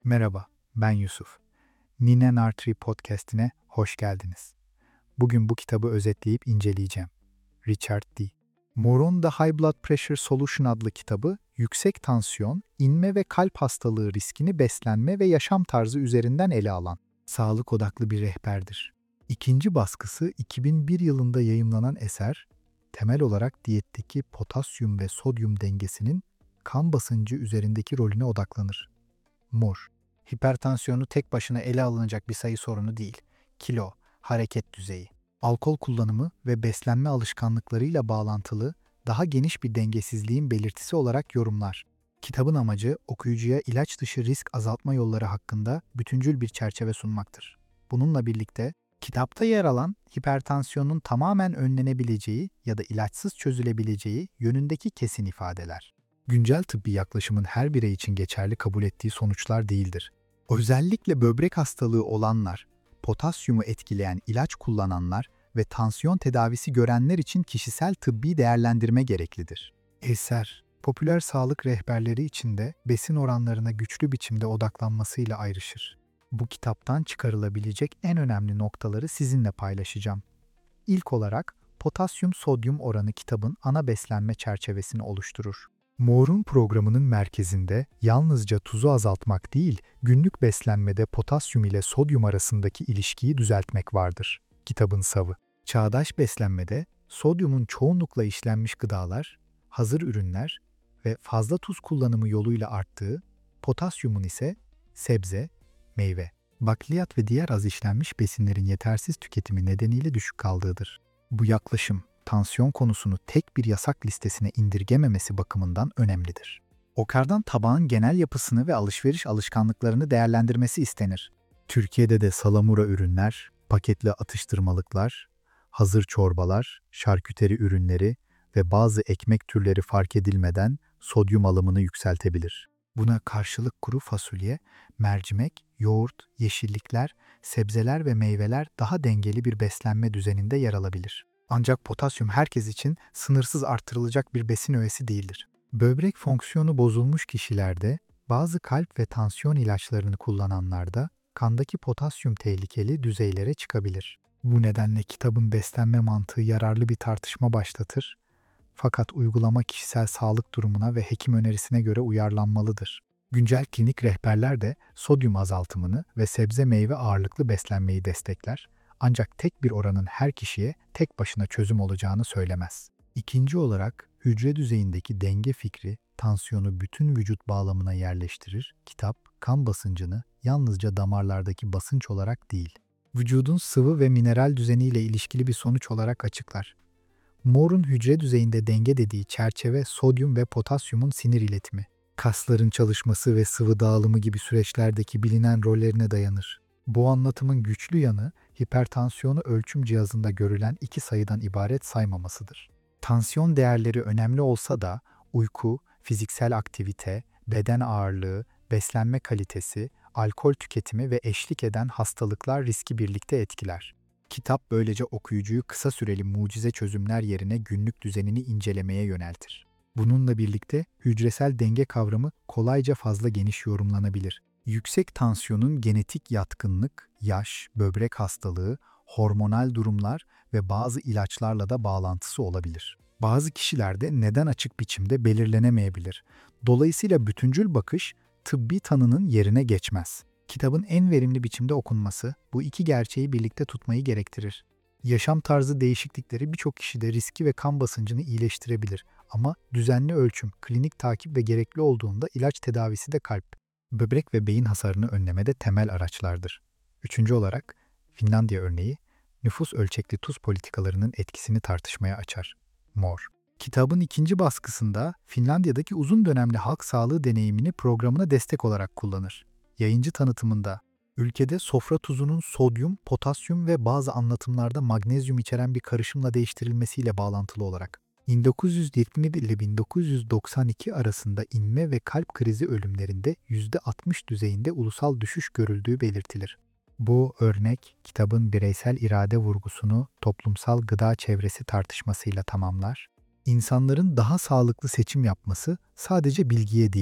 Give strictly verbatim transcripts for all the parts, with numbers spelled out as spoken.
Merhaba, ben Yusuf. Nine Nartri Podcast'ine hoş geldiniz. Bugün bu kitabı özetleyip inceleyeceğim. Richard D. Moore'un The High Blood Pressure Solution adlı kitabı, yüksek tansiyon, inme ve kalp hastalığı riskini beslenme ve yaşam tarzı üzerinden ele alan, sağlık odaklı bir rehberdir. İkinci baskısı iki bin bir yılında yayımlanan eser, temel olarak diyetteki potasyum ve sodyum dengesinin kan basıncı üzerindeki rolüne odaklanır. Moore, hipertansiyonu tek başına ele alınacak bir sayı sorunu değil, kilo, hareket düzeyi, alkol kullanımı ve beslenme alışkanlıklarıyla bağlantılı daha geniş bir dengesizliğin belirtisi olarak yorumlar. Kitabın amacı okuyucuya ilaç dışı risk azaltma yolları hakkında bütüncül bir çerçeve sunmaktır. Bununla birlikte kitapta yer alan hipertansiyonun tamamen önlenebileceği ya da ilaçsız çözülebileceği yönündeki kesin ifadeler. Güncel tıbbi yaklaşımın her birey için geçerli kabul ettiği sonuçlar değildir. Özellikle böbrek hastalığı olanlar, potasyumu etkileyen ilaç kullananlar ve tansiyon tedavisi görenler için kişisel tıbbi değerlendirme gereklidir. Eser, popüler sağlık rehberleri içinde besin oranlarına güçlü biçimde odaklanmasıyla ayrışır. Bu kitaptan çıkarılabilecek en önemli noktaları sizinle paylaşacağım. İlk olarak, potasyum-sodyum oranı kitabın ana beslenme çerçevesini oluşturur. Moore'un programının merkezinde yalnızca tuzu azaltmak değil, günlük beslenmede potasyum ile sodyum arasındaki ilişkiyi düzeltmek vardır. Kitabın savı. Çağdaş beslenmede sodyumun çoğunlukla işlenmiş gıdalar, hazır ürünler ve fazla tuz kullanımı yoluyla arttığı, potasyumun ise sebze, meyve, bakliyat ve diğer az işlenmiş besinlerin yetersiz tüketimi nedeniyle düşük kaldığıdır. Bu yaklaşım, tansiyon konusunu tek bir yasak listesine indirgememesi bakımından önemlidir. Okar'dan tabağın genel yapısını ve alışveriş alışkanlıklarını değerlendirmesi istenir. Türkiye'de de salamura ürünler, paketli atıştırmalıklar, hazır çorbalar, şarküteri ürünleri ve bazı ekmek türleri fark edilmeden sodyum alımını yükseltebilir. Buna karşılık kuru fasulye, mercimek, yoğurt, yeşillikler, sebzeler ve meyveler daha dengeli bir beslenme düzeninde yer alabilir. Ancak potasyum herkes için sınırsız artırılacak bir besin öğesi değildir. Böbrek fonksiyonu bozulmuş kişilerde, bazı kalp ve tansiyon ilaçlarını kullananlarda kandaki potasyum tehlikeli düzeylere çıkabilir. Bu nedenle kitabın beslenme mantığı yararlı bir tartışma başlatır, fakat uygulama kişisel sağlık durumuna ve hekim önerisine göre uyarlanmalıdır. Güncel klinik rehberler de sodyum azaltımını ve sebze meyve ağırlıklı beslenmeyi destekler, ancak tek bir oranın her kişiye tek başına çözüm olacağını söylemez. İkinci olarak, hücre düzeyindeki denge fikri, tansiyonu bütün vücut bağlamına yerleştirir, kitap, kan basıncını yalnızca damarlardaki basınç olarak değil, vücudun sıvı ve mineral düzeniyle ilişkili bir sonuç olarak açıklar. Moore'un hücre düzeyinde denge dediği çerçeve sodyum ve potasyumun sinir iletimi, kasların çalışması ve sıvı dağılımı gibi süreçlerdeki bilinen rollerine dayanır. Bu anlatımın güçlü yanı, hipertansiyonu ölçüm cihazında görülen iki sayıdan ibaret saymamasıdır. Tansiyon değerleri önemli olsa da uyku, fiziksel aktivite, beden ağırlığı, beslenme kalitesi, alkol tüketimi ve eşlik eden hastalıklar riski birlikte etkiler. Kitap böylece okuyucuyu kısa süreli mucize çözümler yerine günlük düzenini incelemeye yöneltir. Bununla birlikte hücresel denge kavramı kolayca fazla geniş yorumlanabilir. Yüksek tansiyonun genetik yatkınlık, yaş, böbrek hastalığı, hormonal durumlar ve bazı ilaçlarla da bağlantısı olabilir. Bazı kişilerde neden açık biçimde belirlenemeyebilir. Dolayısıyla bütüncül bakış tıbbi tanının yerine geçmez. Kitabın en verimli biçimde okunması bu iki gerçeği birlikte tutmayı gerektirir. Yaşam tarzı değişiklikleri birçok kişide riski ve kan basıncını iyileştirebilir ama düzenli ölçüm, klinik takip ve gerekli olduğunda ilaç tedavisi de kalp, böbrek ve beyin hasarını önlemede temel araçlardır. Üçüncü olarak, Finlandiya örneği, nüfus ölçekli tuz politikalarının etkisini tartışmaya açar. Moore. Kitabın ikinci baskısında Finlandiya'daki uzun dönemli halk sağlığı deneyimini programına destek olarak kullanır. Yayıncı tanıtımında, ülkede sofra tuzunun sodyum, potasyum ve bazı anlatımlarda magnezyum içeren bir karışımla değiştirilmesiyle bağlantılı olarak, bin dokuz yüz yetmiş yedi ile bin dokuz yüz doksan iki arasında inme ve kalp krizi ölümlerinde yüzde altmış düzeyinde ulusal düşüş görüldüğü belirtilir. Bu örnek, kitabın bireysel irade vurgusunu toplumsal gıda çevresi tartışmasıyla tamamlar. İnsanların daha sağlıklı seçim yapması sadece bilgiye değil,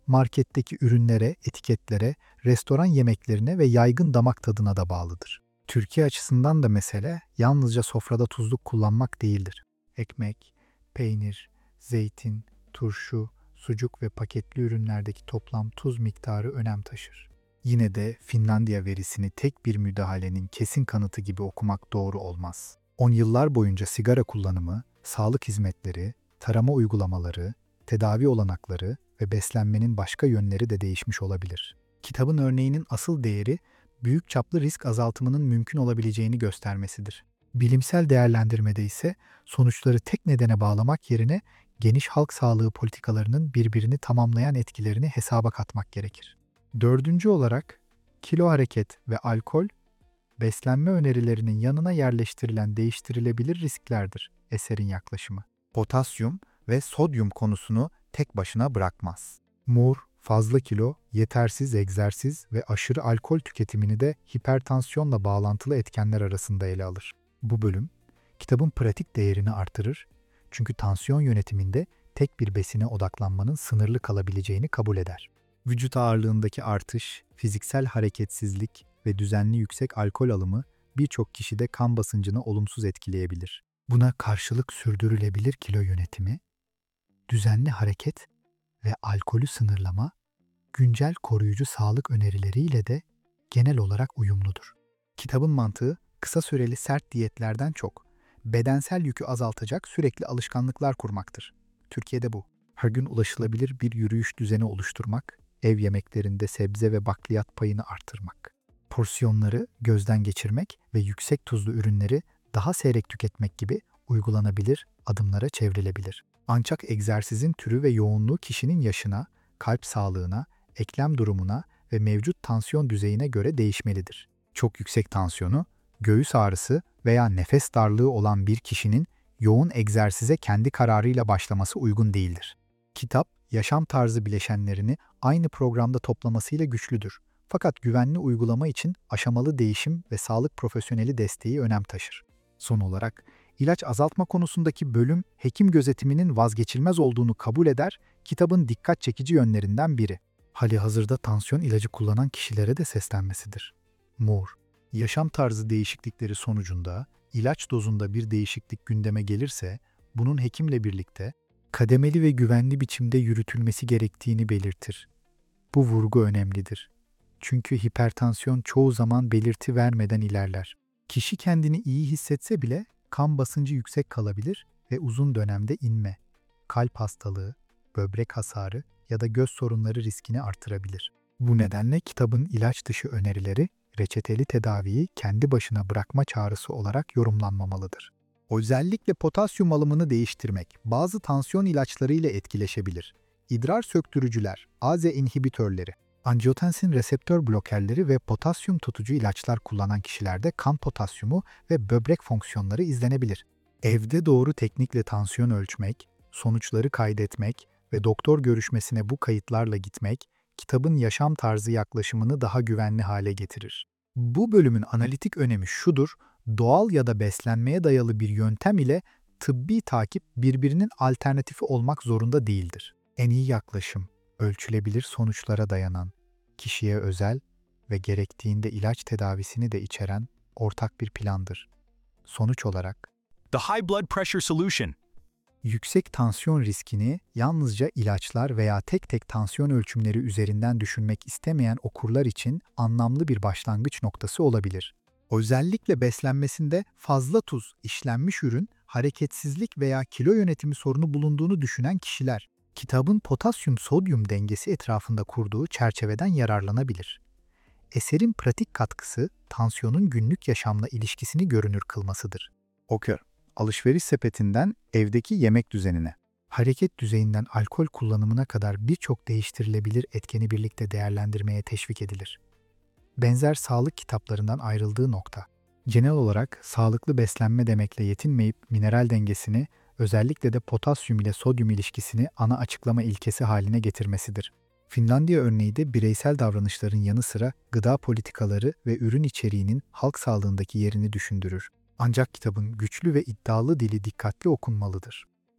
marketteki ürünlere, etiketlere, restoran yemeklerine ve yaygın damak tadına da bağlıdır. Türkiye açısından da mesele yalnızca sofrada tuzluk kullanmak değildir. Ekmek, peynir, zeytin, turşu, sucuk ve paketli ürünlerdeki toplam tuz miktarı önem taşır. Yine de Finlandiya verisini tek bir müdahalenin kesin kanıtı gibi okumak doğru olmaz. On yıllar boyunca sigara kullanımı, sağlık hizmetleri, tarama uygulamaları, tedavi olanakları ve beslenmenin başka yönleri de değişmiş olabilir. Kitabın örneğinin asıl değeri, büyük çaplı risk azaltımının mümkün olabileceğini göstermesidir. Bilimsel değerlendirmede ise sonuçları tek nedene bağlamak yerine geniş halk sağlığı politikalarının birbirini tamamlayan etkilerini hesaba katmak gerekir. Dördüncü olarak, kilo hareket ve alkol, beslenme önerilerinin yanına yerleştirilen değiştirilebilir risklerdir eserin yaklaşımı. Potasyum ve sodyum konusunu tek başına bırakmaz. Moore, fazla kilo, yetersiz egzersiz ve aşırı alkol tüketimini de hipertansiyonla bağlantılı etkenler arasında ele alır. Bu bölüm, kitabın pratik değerini artırır çünkü tansiyon yönetiminde tek bir besine odaklanmanın sınırlı kalabileceğini kabul eder. Vücut ağırlığındaki artış, fiziksel hareketsizlik ve düzenli yüksek alkol alımı birçok kişide kan basıncını olumsuz etkileyebilir. Buna karşılık sürdürülebilir kilo yönetimi, düzenli hareket ve alkolü sınırlama, güncel koruyucu sağlık önerileriyle de genel olarak uyumludur. Kitabın mantığı kısa süreli sert diyetlerden çok, bedensel yükü azaltacak sürekli alışkanlıklar kurmaktır. Türkiye'de bu. Her gün ulaşılabilir bir yürüyüş düzeni oluşturmak, ev yemeklerinde sebze ve bakliyat payını artırmak, porsiyonları gözden geçirmek ve yüksek tuzlu ürünleri daha seyrek tüketmek gibi uygulanabilir adımlara çevrilebilir. Ancak egzersizin türü ve yoğunluğu kişinin yaşına, kalp sağlığına, eklem durumuna ve mevcut tansiyon düzeyine göre değişmelidir. Çok yüksek tansiyonu, göğüs ağrısı veya nefes darlığı olan bir kişinin yoğun egzersize kendi kararıyla başlaması uygun değildir. Kitap, yaşam tarzı bileşenlerini aynı programda toplamasıyla güçlüdür. Fakat güvenli uygulama için aşamalı değişim ve sağlık profesyoneli desteği önem taşır. Son olarak, ilaç azaltma konusundaki bölüm, hekim gözetiminin vazgeçilmez olduğunu kabul eder, kitabın dikkat çekici yönlerinden biri. Halihazırda tansiyon ilacı kullanan kişilere de seslenmesidir. Moore, yaşam tarzı değişiklikleri sonucunda ilaç dozunda bir değişiklik gündeme gelirse, bunun hekimle birlikte kademeli ve güvenli biçimde yürütülmesi gerektiğini belirtir. Bu vurgu önemlidir. Çünkü hipertansiyon çoğu zaman belirti vermeden ilerler. Kişi kendini iyi hissetse bile kan basıncı yüksek kalabilir ve uzun dönemde inme, kalp hastalığı, böbrek hasarı ya da göz sorunları riskini artırabilir. Bu nedenle kitabın ilaç dışı önerileri, reçeteli tedaviyi kendi başına bırakma çağrısı olarak yorumlanmamalıdır. Özellikle potasyum alımını değiştirmek bazı tansiyon ilaçları ile etkileşebilir. İdrar söktürücüler, A Z E inhibitörleri, angiotensin reseptör blokerleri ve potasyum tutucu ilaçlar kullanan kişilerde kan potasyumu ve böbrek fonksiyonları izlenebilir. Evde doğru teknikle tansiyon ölçmek, sonuçları kaydetmek ve doktor görüşmesine bu kayıtlarla gitmek, kitabın yaşam tarzı yaklaşımını daha güvenli hale getirir. Bu bölümün analitik önemi şudur: doğal ya da beslenmeye dayalı bir yöntem ile tıbbi takip birbirinin alternatifi olmak zorunda değildir. En iyi yaklaşım, ölçülebilir sonuçlara dayanan, kişiye özel ve gerektiğinde ilaç tedavisini de içeren ortak bir plandır. Sonuç olarak, The High Blood Pressure Solution. Yüksek tansiyon riskini yalnızca ilaçlar veya tek tek tansiyon ölçümleri üzerinden düşünmek istemeyen okurlar için anlamlı bir başlangıç noktası olabilir. Özellikle beslenmesinde fazla tuz, işlenmiş ürün, hareketsizlik veya kilo yönetimi sorunu bulunduğunu düşünen kişiler, kitabın potasyum-sodyum dengesi etrafında kurduğu çerçeveden yararlanabilir. Eserin pratik katkısı, tansiyonun günlük yaşamla ilişkisini görünür kılmasıdır. Okur, alışveriş sepetinden evdeki yemek düzenine, hareket düzeyinden alkol kullanımına kadar birçok değiştirilebilir etkeni birlikte değerlendirmeye teşvik edilir. Benzer sağlık kitaplarından ayrıldığı nokta, genel olarak sağlıklı beslenme demekle yetinmeyip mineral dengesini, özellikle de potasyum ile sodyum ilişkisini ana açıklama ilkesi haline getirmesidir. Finlandiya örneği de bireysel davranışların yanı sıra gıda politikaları ve ürün içeriğinin halk sağlığındaki yerini düşündürür. Ancak kitabın güçlü ve iddialı dili dikkatli okunmalıdır.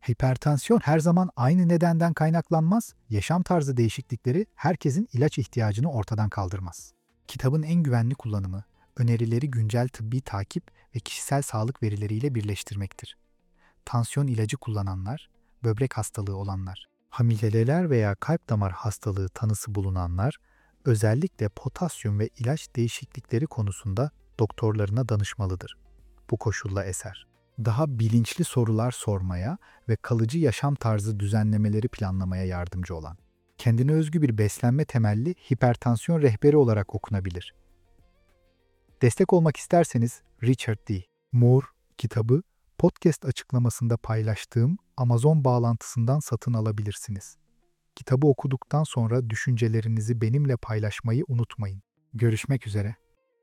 Hipertansiyon her zaman aynı nedenden kaynaklanmaz, yaşam tarzı değişiklikleri herkesin ilaç ihtiyacını ortadan kaldırmaz. Kitabın en güvenli kullanımı, önerileri güncel tıbbi takip ve kişisel sağlık verileriyle birleştirmektir. Tansiyon ilacı kullananlar, böbrek hastalığı olanlar, hamileler veya kalp damar hastalığı tanısı bulunanlar, özellikle potasyum ve ilaç değişiklikleri konusunda doktorlarına danışmalıdır. Bu koşulla eser. Daha bilinçli sorular sormaya ve kalıcı yaşam tarzı düzenlemeleri planlamaya yardımcı olan, kendine özgü bir beslenme temelli hipertansiyon rehberi olarak okunabilir. Destek olmak isterseniz Richard D. Moore kitabı podcast açıklamasında paylaştığım Amazon bağlantısından satın alabilirsiniz. Kitabı okuduktan sonra düşüncelerinizi benimle paylaşmayı unutmayın. Görüşmek üzere.